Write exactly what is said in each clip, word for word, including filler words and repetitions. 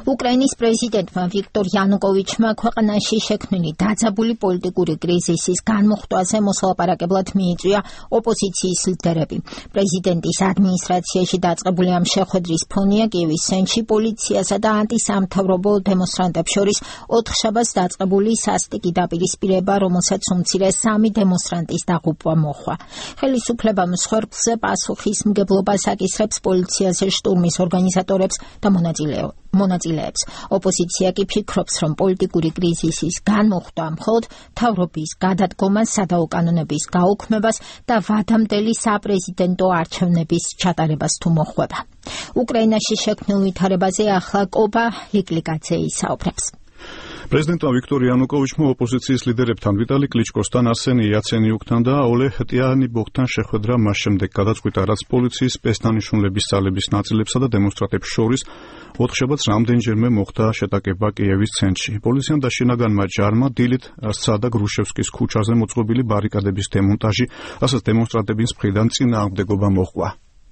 უკრაინის პრეზიდენტმა ვიქტორ იანუკოვიჩმა ქვეყანაში შექმნილი დაძაბული პოლიტიკური კრიზისის განმუხტვაზე მოსალაპარაკებლად მიიწვია ოპოზიციის ლიდერები. პრეზიდენტის ადმინისტრაციაში დაწყებული ამ შეხვედრის ფონია კიევის ცენტრში პოლიციასა და ანტისამთავრობო დემონსტრანტებს შორის ოთხშაბათს დაწყებული სასტიკი დაპირისპირება, რომელსაც უმცირე სამი დემონსტრანტის დაღუპვა მოჰყვა. ხელისუფლება მსხვერპლზე პასუხისმგებლობას აკისრებს პოლიციაზე შტურმის ორგანიზატორებს და მონაწილეებს. მონაწილეებს. ოპოზიცია კი ფიქრობს, რომ პოლიტიკური კრიზისის განმუხტვა მხოლოდ მთავრობის გადადგომას, სადაო კანონების გაუქმებას და ვადამდელი საპრეზიდენტო არჩევნების ჩატარებას თუ მოხვდება. უკრაინაში შექმნილ ვითარებაზე ახლა კობა ლიკლიკაძე ისაუბრებს. პრეზიდენტმა ვიქტორ იანუკოვიჩმა ოპოზიციის ლიდერებთან ვიტალი კლიჩკოსთან, არსენი იაცენიუკთან და ოლე ტიანიბოხთან შეხვედრა მას შემდეგ გადაწყვიტა, რაც პოლიციის სპეცდანიშნულების ძალების ნაწილებსა და დემონსტრანტებს შორის ოთხშაბათს რამდენჯერმე მოხდა შეტაკება კიევის ცენტრში. პოლიციამ და შინაგანმა ჯარმა დილით სცა და გრუშევსკის ქუჩაზე მოწყობილი ბარიკადების დემონტაჟი, რასაც დემონსტრანტების მხრიდან წინააღმდეგობა მოჰყვა.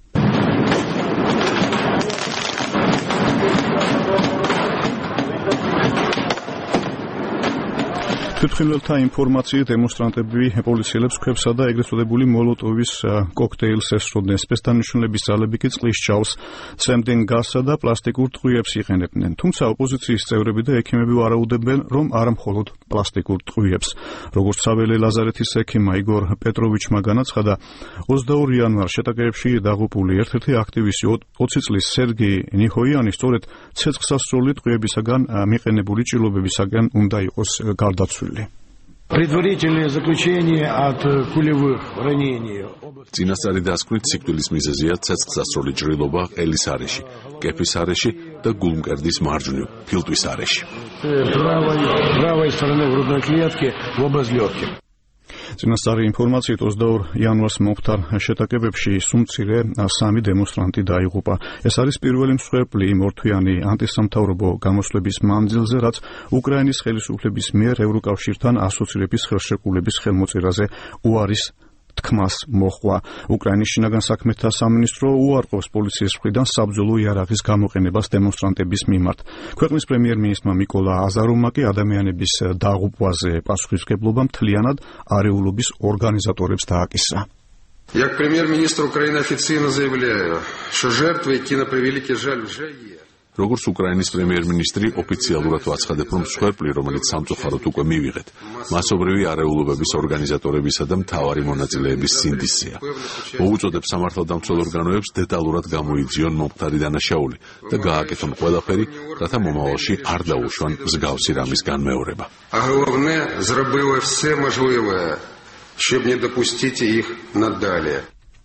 თვითმხილველთა ინფორმაციით დემონსტრანტები პოლიციელებს ქვებსა და ეგრეთ წოდებული მოლოტოვის კოქტეილს ესროდნენ. სპეცდანიშნულების ძალები კი წყლის ჭაობს, წემდნენ გაზსა და პლასტიკურ ტყვიებს იყენებდნენ. თუმცა ოპოზიციის წევრები და ექიმები ვარაუდებენ, რომ არა მხოლოდ პლასტიკურ ტყვიებს. როგორც საველე ლაზარეთის ექიმმა იგორ პეტროვიჩმა განაცხადა, ოცდაორი იანვარს შეტაკებებში დაღუპული ერთ-ერთი აქტივისტი ოცი წლის სერგეი ნიჰოიანი სწორედ ცეცხლსასროლი ტყვიებისაგან მიყენებული ჭრილობებისაგან უნდა იყოს გარდაცვლილი. Предварительное заключение от пулевых ранений. Წინასწარი დასკვნით სიკვდილის მიზეზია ცეცხლსასროლი ჭრილობა ყელის არეში, კეფის არეში და გულმკერდის მარჯვნივ ფილტვის არეში. Правой, правой стороны грудной клетки в область легких. წინასწარი ინფორმაციით ოცდაორ იანვარს მომხდარ შეტაკებებში სუმცირე სამი დემონსტრანტი დაიღუპა. ეს არის პირველი მსხვერპლი იმ ორთვიანი ანტისამთავრობო გამოსვლების მანძილზე, რაც უკრაინის ხელისუფლების მიერ ევროკავშირთან ასოცირების ხელშეკრულების ხელმოწერაზე უარის თქმას მოჰყვა. უკრაინის შინაგან საქმეთა სამინისტრო უარყოფს პოლიციის მხრიდან საბრძოლო იარაღის გამოყენებას დემონსტრანტების მიმართ. ქვეყნის პრემიერ-მინისტრმა მიკოლა აზაროვმა კი ადამიანების დაღუპვაზე პასუხისმგებლობა მთლიანად არეულობის ორგანიზატორებს დააკისრა. Як премьер-министр Украины официально заявляю, что жертвы, які на превеликий жаль уже есть. როგორც უკრაინის პრემიერ-მინისტრი ოფიციალურად ვაცხადებ, რომ მსხვერპლი, რომელიც სამწუხაროდ უკვე მივიღეთ, მასობრივი არეულობების ორგანიზატორებისა და მთავარი მონაწილეების სინდისზეა. მოუწოდებ სამართალდამცველ ორგანოებს დეტალურად გამოიძიონ მომხდარი დანაშაული და გააკეთონ ყველაფერი, რათა მომავალში არ დაუშვან მსგავსი რამის განმეორება. А головне, зробили все можливе, щоб не допустити їх надалі.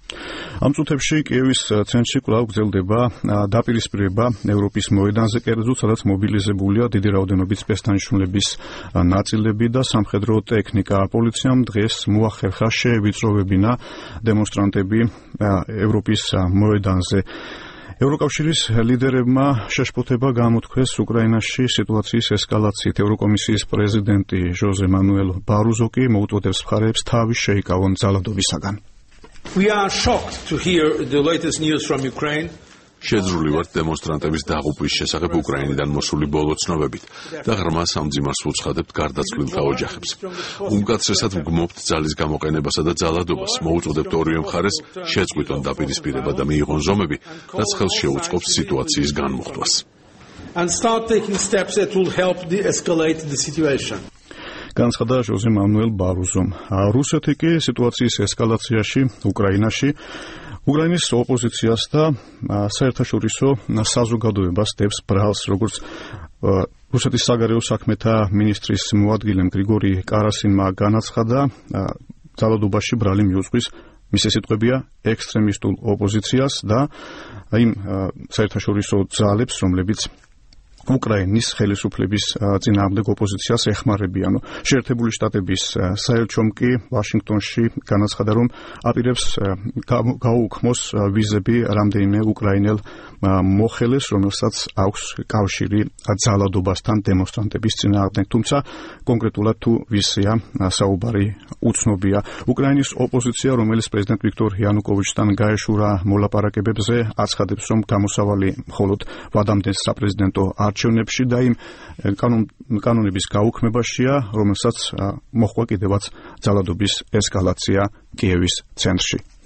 ამ წუთებში კიევის ცენტრში კვლავ გრძელდება დაპირისპირება ევროპის მოედანზე, კერძოდ, სადაც მობილიზებულია დიდი რაოდენობით სპეცდანიშნულების ნაწილები და სამხედრო ტექნიკა. პოლიციამ დღეს მოახერხა შეევიწროვებინა დემონსტრანტები ევროპის მოედანზე. ევროკავშირის ლიდერებმა შეშფოთება გამოთქვეს უკრაინაში სიტუაციის ესკალაციით. ევროკომისიის პრეზიდენტი ჟოზე მანუელ ბარუზო კი მოუწოდებს მხარეებს თავი შეიკავონ ძალადობისაგან. We are shocked to hear the latest news from Ukraine. შეძრული ვართ დემონსტრანტების დაღუპვის შესახებ უკრაინიდან მოსული ბოლო ცნობებით და ღრმა სამძიმარს ვუცხადებთ გარდაცვლილთა ოჯახებს. უმკაცრესად ვგმობთ ძალის გამოყენებასა და ძალადობას, მოუწოდებთ ორივე მხარეს შეწყვიტონ დაპირისპირება და მიიღონ ზომები, რაც ხელს შეუწყობს სიტუაციის განმუხტვას. And start taking steps that will help de-escalate the situation. განცხადა ჟოზე მანუელ ბარუზომ. რუსეთი კი სიტუაციის ესკალაციაში უკრაინაში უკრაინის ოპოზიციას და საერთაშორისო საზოგადოებას დებს ბრალს, როგორც რუსეთის საგარეო საქმეთა მინისტრის მოადგილემ გრიგორი კარასინმა განაცხადა, ძალადობაში ბრალი მიუძღვის, მისი სიტყვებია, ექსტრემისტულ ოპოზიციას და იმ საერთაშორისო ძალებს, რომლებიც უკრაინის ხელისუფლების წინააღმდეგ ოპოზიციას ეხმარებიან. შეერთებული შტატების საელჩომ კი ვაშინგტონში განაცხადა, რომ აპირებს გაუქმოს ვიზები რამდენიმე უკრაინელ მოხელეს, რომელსაც აქვს კავშირი ძალადობასთან დემონსტრანტების წინააღმდეგ. თუმცა კონკრეტულად თუ ვიზია საუბარი უცნობია. უკრაინის ოპოზიცია, რომელიც პრეზიდენტ ვიქტორ იანუკოვიჩთან გაეშურა მოლაპარაკებებზე, აცხადებს, რომ გამოსავალი მხოლოდ ვადამდელ საპრეზიდენტო არჩევნებში და იმ კანონების გაუქმებაშია, რომელსაც მოჰყვა კიდევაც ძალადობის ესკალაცია კიევის ცენტრში.